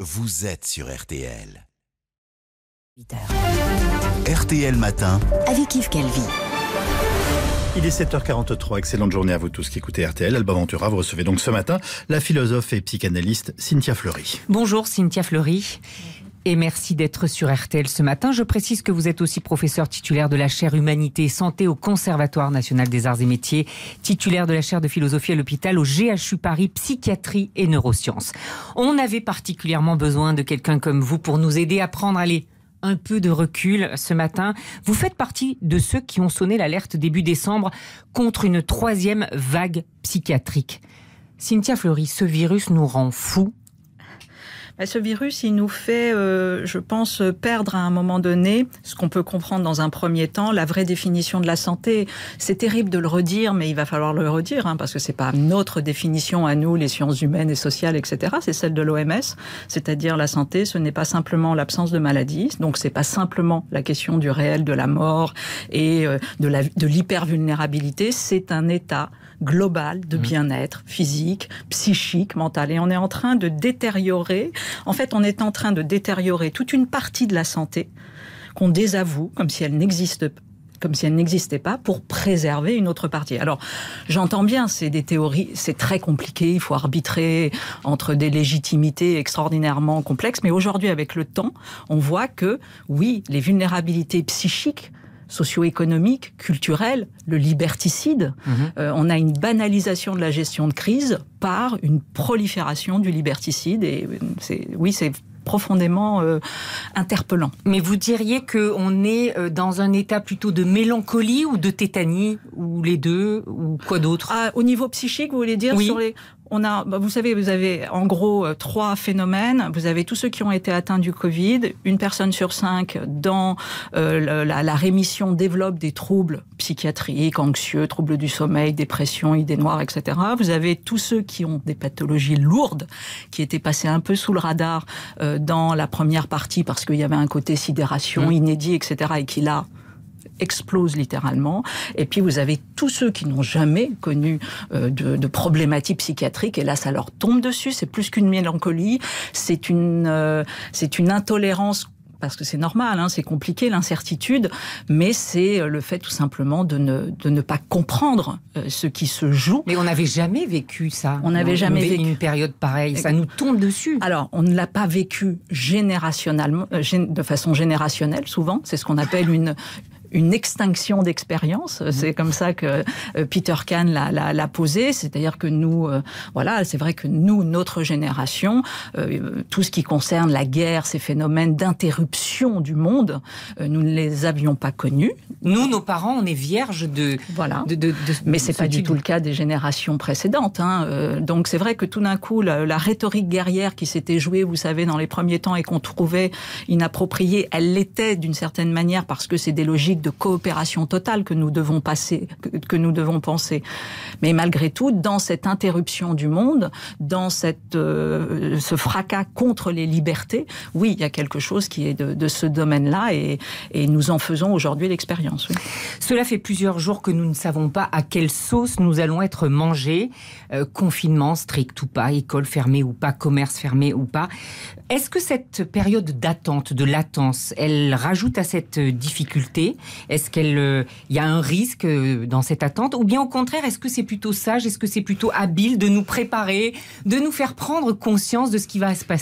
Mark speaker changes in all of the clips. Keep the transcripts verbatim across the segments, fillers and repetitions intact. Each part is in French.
Speaker 1: vous êtes sur R T L. R T L Matin
Speaker 2: avec Yves Calvi.
Speaker 3: Il est sept heures quarante-trois, excellente journée à vous tous qui écoutez R T L. Alba Ventura, vous recevez donc ce matin la philosophe et psychanalyste Cynthia Fleury.
Speaker 4: Bonjour Cynthia Fleury. Et merci d'être sur R T L ce matin. Je précise que vous êtes aussi professeur titulaire de la chaire Humanité et Santé au Conservatoire National des Arts et Métiers, titulaire de la chaire de philosophie à l'hôpital au G H U Paris, psychiatrie et neurosciences. On avait particulièrement besoin de quelqu'un comme vous pour nous aider à prendre, allez, un peu de recul ce matin. Vous faites partie de ceux qui ont sonné l'alerte début décembre contre une troisième vague psychiatrique. Cynthia Fleury, ce virus nous rend fous.
Speaker 5: Ce virus, il nous fait, euh, je pense, perdre à un moment donné, ce qu'on peut comprendre dans un premier temps, la vraie définition de la santé. C'est terrible de le redire, mais il va falloir le redire, hein, parce que c'est pas notre définition à nous, les sciences humaines et sociales, et cetera. C'est celle de l'O M S, c'est-à-dire la santé, ce n'est pas simplement l'absence de maladie, donc c'est pas simplement la question du réel, de la mort et euh, de, la, de l'hypervulnérabilité, c'est un état global de bien-être physique, psychique, mental. Et on est en train de détériorer, en fait, on est en train de détériorer toute une partie de la santé qu'on désavoue comme si elle n'existe pas. comme si elle n'existait pas, pour préserver une autre partie. Alors, j'entends bien, c'est des théories, c'est très compliqué, il faut arbitrer entre des légitimités extraordinairement complexes, mais aujourd'hui, avec le temps, on voit que, oui, les vulnérabilités psychiques, socio-économique, culturelle, le liberticide. Mmh. Euh, on a une banalisation de la gestion de crise par une prolifération du liberticide. Et c'est, oui, c'est profondément euh, interpellant.
Speaker 4: Mais vous diriez qu'on est dans un état plutôt de mélancolie ou de tétanie, ou les deux, ou quoi d'autre ?
Speaker 5: Ah, au niveau psychique, vous voulez dire ?
Speaker 4: Oui.
Speaker 5: Sur les... On a, vous savez, vous avez en gros trois phénomènes. Vous avez tous ceux qui ont été atteints du Covid. Une personne sur cinq dans euh, la, la rémission développe des troubles psychiatriques, anxieux, troubles du sommeil, dépression, idées noires, et cetera. Vous avez tous ceux qui ont des pathologies lourdes, qui étaient passés un peu sous le radar euh, dans la première partie parce qu'il y avait un côté sidération mmh. inédit, et cetera. Et qui là explose littéralement. Et puis vous avez tous ceux qui n'ont jamais connu euh, de, de problématiques psychiatriques, et là ça leur tombe dessus. C'est plus qu'une mélancolie, c'est une, euh, c'est une intolérance, parce que c'est normal, hein, c'est compliqué, l'incertitude, mais c'est le fait tout simplement de ne, de ne pas comprendre euh, ce qui se joue.
Speaker 4: Mais on n'avait jamais vécu ça.
Speaker 5: On n'avait jamais vécu
Speaker 4: une période pareille, ça nous tombe dessus.
Speaker 5: Alors, on ne l'a pas vécu générationnellement, euh, de façon générationnelle, souvent, c'est ce qu'on appelle une... une extinction d'expérience, c'est comme ça que Peter Kahn l'a, l'a, l'a posé, c'est-à-dire que nous, euh, voilà, c'est vrai que nous, notre génération, euh, tout ce qui concerne la guerre, ces phénomènes d'interruption du monde, euh, nous ne les avions pas connus.
Speaker 4: Nous, nos parents, on est vierges de...
Speaker 5: Voilà,
Speaker 4: de, de, de,
Speaker 5: mais c'est
Speaker 4: de
Speaker 5: pas
Speaker 4: type.
Speaker 5: du tout le cas des générations précédentes. Hein. Euh, donc c'est vrai que tout d'un coup, la, la rhétorique guerrière qui s'était jouée, vous savez, dans les premiers temps et qu'on trouvait inappropriée, elle l'était d'une certaine manière parce que c'est des logiques de coopération totale que nous devons passer, que, que nous devons penser. Mais malgré tout, dans cette interruption du monde, dans cette, euh, ce fracas contre les libertés, oui, il y a quelque chose qui est de, de ce domaine-là et, et nous en faisons aujourd'hui l'expérience. Oui.
Speaker 4: Cela fait plusieurs jours que nous ne savons pas à quelle sauce nous allons être mangés. Euh, confinement strict ou pas, école fermée ou pas, commerce fermé ou pas. Est-ce que cette période d'attente, de latence, elle rajoute à cette difficulté ? Est-ce qu'il euh, y a un risque dans cette attente ? Ou bien au contraire, est-ce que c'est plutôt sage, est-ce que c'est plutôt habile de nous préparer, de nous faire prendre conscience de ce qui va se passer ?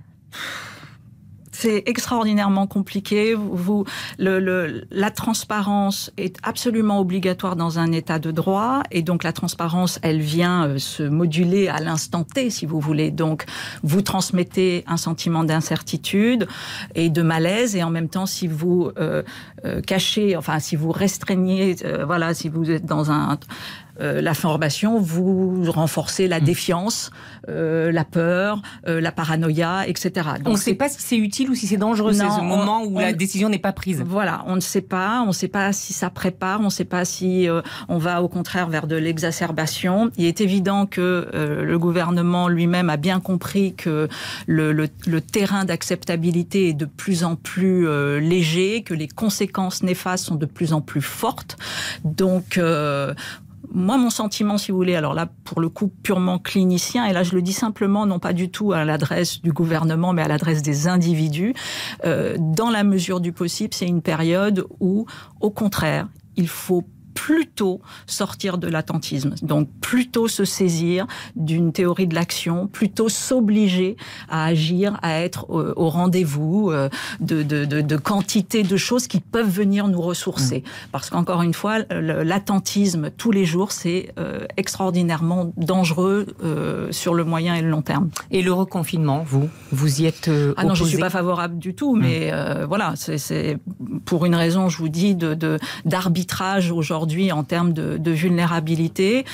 Speaker 5: C'est extraordinairement compliqué. Vous, le, le, la transparence est absolument obligatoire dans un état de droit, et donc la transparence, elle vient euh, se moduler à l'instant T, si vous voulez. Donc, vous transmettez un sentiment d'incertitude et de malaise, et en même temps, si vous euh, euh, cachez, enfin, si vous restreignez, euh, voilà, si vous êtes dans un Euh, la formation, vous renforcez la défiance, euh, la peur, euh, la paranoïa, et cetera. Donc,
Speaker 4: on ne sait pas si c'est utile ou si c'est dangereux, non, c'est ce on, moment où on, la décision n'est pas prise.
Speaker 5: Voilà, on ne sait pas, on ne sait pas si ça prépare, on ne sait pas si euh, on va au contraire vers de l'exacerbation. Il est évident que euh, le gouvernement lui-même a bien compris que le, le, le terrain d'acceptabilité est de plus en plus euh, léger, que les conséquences néfastes sont de plus en plus fortes. Donc... Euh, moi, mon sentiment, si vous voulez, alors là, pour le coup, purement clinicien, et là, je le dis simplement, non pas du tout à l'adresse du gouvernement, mais à l'adresse des individus, euh, dans la mesure du possible, c'est une période où, au contraire, il faut plutôt sortir de l'attentisme, donc plutôt se saisir d'une théorie de l'action, plutôt s'obliger à agir, à être au, au rendez-vous euh, de, de, de, de quantité de choses qui peuvent venir nous ressourcer. Mmh. Parce qu'encore une fois, l'attentisme tous les jours, c'est euh, extraordinairement dangereux euh, sur le moyen et le long terme.
Speaker 4: Et le reconfinement, vous, vous y êtes euh,
Speaker 5: Ah non,
Speaker 4: opposé?
Speaker 5: je suis pas favorable du tout, mais mmh. euh, voilà, c'est, c'est pour une raison, je vous dis, de, de, d'arbitrage aujourd'hui en termes de, de vulnérabilité.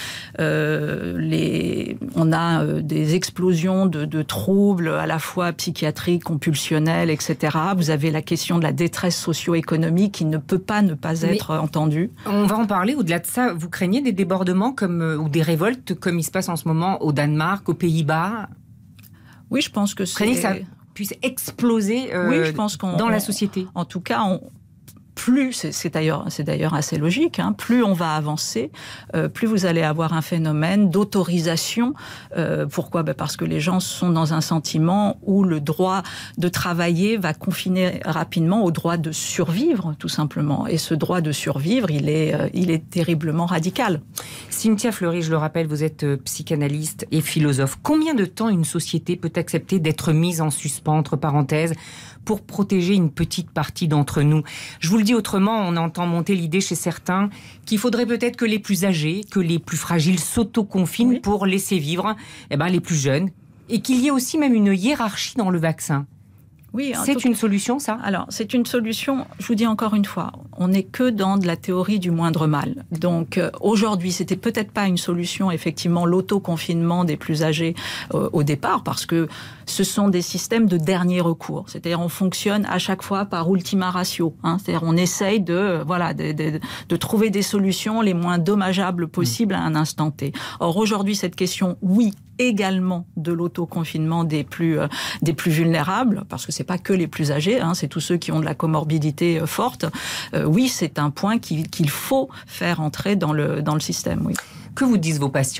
Speaker 5: Euh, les, on a euh, des explosions de, de troubles à la fois psychiatriques, compulsionnels, et cetera. Vous avez la question de la détresse socio-économique qui ne peut pas ne pas être Mais entendue.
Speaker 4: On va en parler. Au-delà de ça, vous craignez des débordements comme, ou des révoltes comme il se passe en ce moment au Danemark, aux Pays-Bas?
Speaker 5: Oui, je pense que c'est...
Speaker 4: Craignez que ça puisse exploser euh, oui, je pense qu'on, dans la société?
Speaker 5: En tout cas, on... Plus, c'est, c'est, d'ailleurs, c'est d'ailleurs assez logique, hein, plus on va avancer, euh, plus vous allez avoir un phénomène d'autorisation. Euh, pourquoi ? Ben parce que les gens sont dans un sentiment où le droit de travailler va confiner rapidement au droit de survivre, tout simplement. Et ce droit de survivre, il est, euh, il est terriblement radical.
Speaker 4: Cynthia Fleury, je le rappelle, vous êtes psychanalyste et philosophe. Combien de temps une société peut accepter d'être mise en suspens, entre parenthèses, pour protéger une petite partie d'entre nous? Je vous le dis autrement, on entend monter l'idée chez certains qu'il faudrait peut-être que les plus âgés, que les plus fragiles s'autoconfinent oui. pour laisser vivre eh ben, les plus jeunes, et qu'il y ait aussi même une hiérarchie dans le vaccin. Oui, c'est une solution, ça ?
Speaker 5: Alors, c'est une solution, je vous dis encore une fois, on n'est que dans de la théorie du moindre mal. Donc, euh, aujourd'hui, c'était peut-être pas une solution, effectivement, l'autoconfinement des plus âgés euh, au départ, parce que ce sont des systèmes de dernier recours. C'est-à-dire, on fonctionne à chaque fois par ultima ratio. Hein, c'est-à-dire, on essaye de, euh, voilà, de, de, de trouver des solutions les moins dommageables possibles à un instant T. Or, aujourd'hui, cette question, oui, également de l'autoconfinement des plus, euh, des plus vulnérables, parce que c'est pas que les plus âgés, hein, c'est tous ceux qui ont de la comorbidité euh, forte. Euh, oui, c'est un point qu'il, qu'il faut faire entrer dans le, dans le système. Oui.
Speaker 4: Que vous disent vos patients ?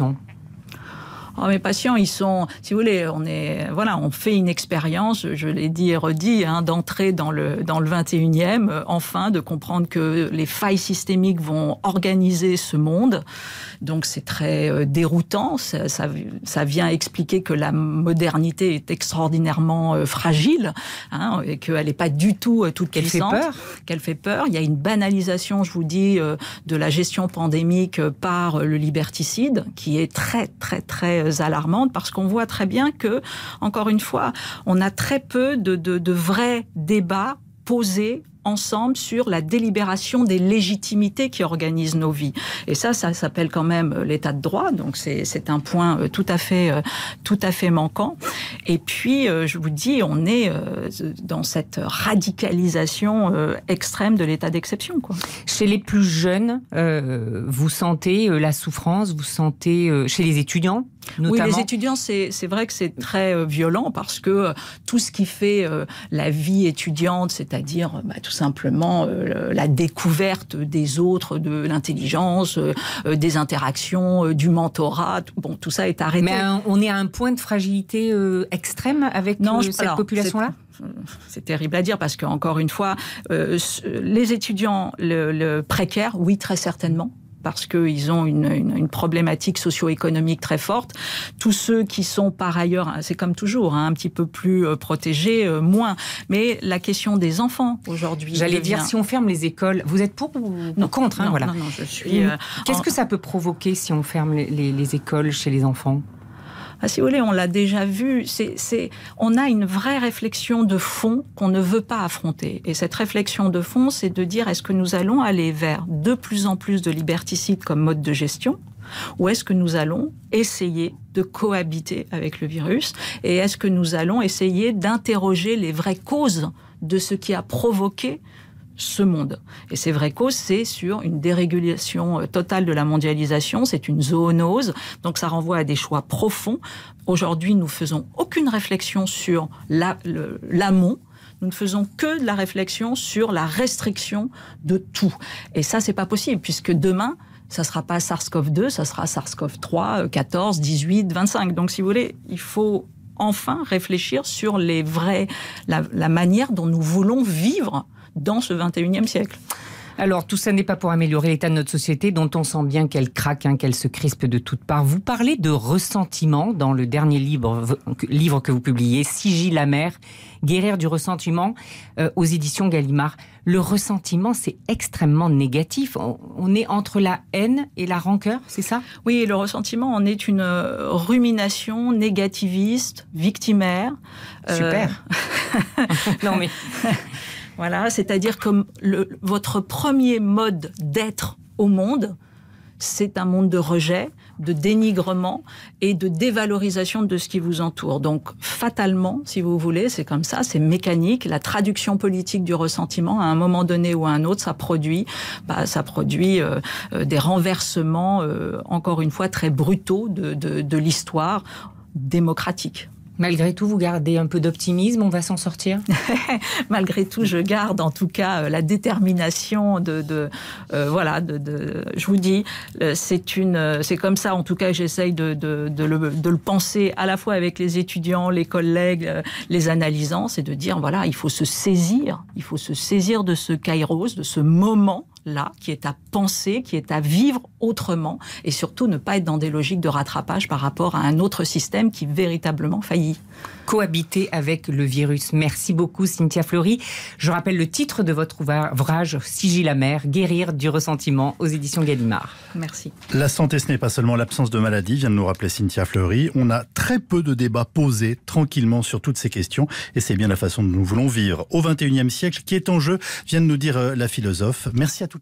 Speaker 5: Oh, mes patients, ils sont, si vous voulez, on est, voilà, on fait une expérience, je l'ai dit et redit, hein, d'entrer dans le dans le vingt et unième, euh, enfin, de comprendre que les failles systémiques vont organiser ce monde. Donc c'est très euh, déroutant. Ça, ça, ça vient expliquer que la modernité est extraordinairement euh, fragile, hein, et qu'elle n'est pas du tout euh, toute
Speaker 4: qu'elle
Speaker 5: puissante.
Speaker 4: Fait peur.
Speaker 5: Qu'elle fait peur. Il y a une banalisation, je vous dis, euh, de la gestion pandémique euh, par le liberticide, qui est très très très alarmante, parce qu'on voit très bien que, encore une fois, on a très peu de, de, de vrais débats posés ensemble sur la délibération des légitimités qui organisent nos vies. Et ça, ça s'appelle quand même l'état de droit, donc c'est, c'est un point tout à fait, tout à fait manquant. Et puis, je vous dis, on est dans cette radicalisation extrême de l'état d'exception, quoi.
Speaker 4: Chez les plus jeunes, euh, vous sentez la souffrance, vous sentez, euh, chez les étudiants notamment.
Speaker 5: Oui, les étudiants, c'est, c'est vrai que c'est très euh, violent, parce que euh, tout ce qui fait euh, la vie étudiante, c'est-à-dire bah, tout simplement euh, la découverte des autres, de l'intelligence, euh, des interactions, euh, du mentorat, tout, bon, tout ça est arrêté.
Speaker 4: Mais euh, on est à un point de fragilité euh, extrême avec non, euh, je, cette alors, population-là ?
Speaker 5: c'est, c'est terrible à dire, parce que, encore une fois, euh, les étudiants le, le précaires, oui, très certainement, parce qu'ils ont une, une, une problématique socio-économique très forte. Tous ceux qui sont par ailleurs, c'est comme toujours, hein, un petit peu plus euh, protégés, euh, moins. Mais la question des enfants aujourd'hui...
Speaker 4: J'allais dire, si on ferme les écoles, vous êtes pour ou
Speaker 5: non,
Speaker 4: contre, hein,
Speaker 5: non,
Speaker 4: voilà.
Speaker 5: non, non, je suis... Euh,
Speaker 4: Qu'est-ce
Speaker 5: en...
Speaker 4: que ça peut provoquer si on ferme les, les, les écoles chez les enfants ?
Speaker 5: Ah, si vous voulez, on l'a déjà vu, c'est, c'est, on a une vraie réflexion de fond qu'on ne veut pas affronter. Et cette réflexion de fond, c'est de dire, est-ce que nous allons aller vers de plus en plus de liberticide comme mode de gestion, ou est-ce que nous allons essayer de cohabiter avec le virus, et est-ce que nous allons essayer d'interroger les vraies causes de ce qui a provoqué ce monde. Et ces vraies causes, c'est sur une dérégulation totale de la mondialisation, c'est une zoonose, donc ça renvoie à des choix profonds. Aujourd'hui, nous faisons aucune réflexion sur la, le, l'amont, nous ne faisons que de la réflexion sur la restriction de tout. Et ça, c'est pas possible, puisque demain, ça ne sera pas SARS-CoV deux, ça sera SARS-CoV trois, quatorze, dix-huit, vingt-cinq. Donc, si vous voulez, il faut enfin réfléchir sur les vrais, la, la manière dont nous voulons vivre dans ce vingt et unième siècle.
Speaker 4: Alors, tout ça n'est pas pour améliorer l'état de notre société, dont on sent bien qu'elle craque, hein, qu'elle se crispe de toutes parts. Vous parlez de ressentiment dans le dernier livre, livre que vous publiez, Sigil amer, Guérir du ressentiment, euh, aux éditions Gallimard. Le ressentiment, c'est extrêmement négatif. On, on est entre la haine et la rancœur, c'est ça ?
Speaker 5: Oui, le ressentiment en est une rumination négativiste, victimaire.
Speaker 4: Super. Euh... non mais...
Speaker 5: Voilà, c'est-à-dire que le, votre premier mode d'être au monde, c'est un monde de rejet, de dénigrement et de dévalorisation de ce qui vous entoure. Donc, fatalement, si vous voulez, c'est comme ça, c'est mécanique. La traduction politique du ressentiment, à un moment donné ou à un autre, ça produit, bah, ça produit euh, euh, des renversements, euh, encore une fois, très brutaux de, de, de l'histoire démocratique.
Speaker 4: Malgré tout, vous gardez un peu d'optimisme, on va s'en sortir ?
Speaker 5: Malgré tout, je garde en tout cas la détermination de... de euh, voilà, de, de, je vous dis, c'est, une, c'est comme ça en tout cas que j'essaye de, de, de, le, de le penser à la fois avec les étudiants, les collègues, les analysants, c'est de dire, voilà, il faut se saisir, il faut se saisir de ce kairos, de ce moment là, qui est à penser, qui est à vivre autrement, et surtout ne pas être dans des logiques de rattrapage par rapport à un autre système qui véritablement faillit.
Speaker 4: Cohabiter avec le virus. Merci beaucoup, Cynthia Fleury. Je rappelle le titre de votre ouvrage, Sigil amer, Guérir du ressentiment, aux éditions Gallimard.
Speaker 5: Merci.
Speaker 3: La santé, ce n'est pas seulement l'absence de maladie, vient de nous rappeler Cynthia Fleury. On a très peu de débats posés tranquillement sur toutes ces questions, et c'est bien la façon dont nous voulons vivre au vingt et unième siècle qui est en jeu, vient de nous dire la philosophe. Merci à tous.